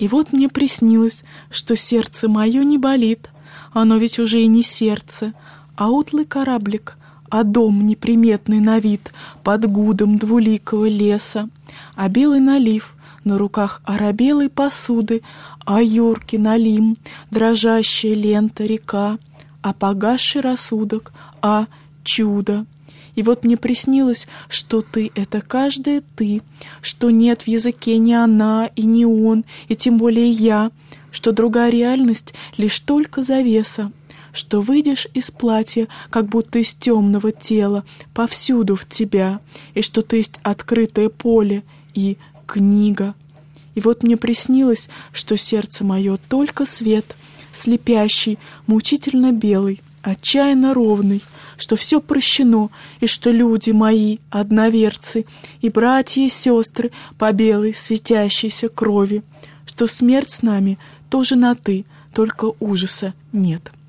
И вот мне приснилось, что сердце мое не болит, оно ведь уже и не сердце, а утлый кораблик, а дом неприметный на вид под гудом двуликого леса, а белый налив на руках оробелой посуды, а юрки налим, дрожащая лента река, а погасший рассудок, а чудо. И вот мне приснилось, что ты — это каждая ты, что нет в языке ни она и ни он, и тем более я, что другая реальность — лишь только завеса, что выйдешь из платья, как будто из темного тела, повсюду в тебя, и что ты есть открытое поле и книга. И вот мне приснилось, что сердце мое только свет, слепящий, мучительно белый, отчаянно ровный, что все прощено, и что люди мои одноверцы, и братья и сестры по белой светящейся крови, что смерть с нами тоже на «ты», только ужаса нет.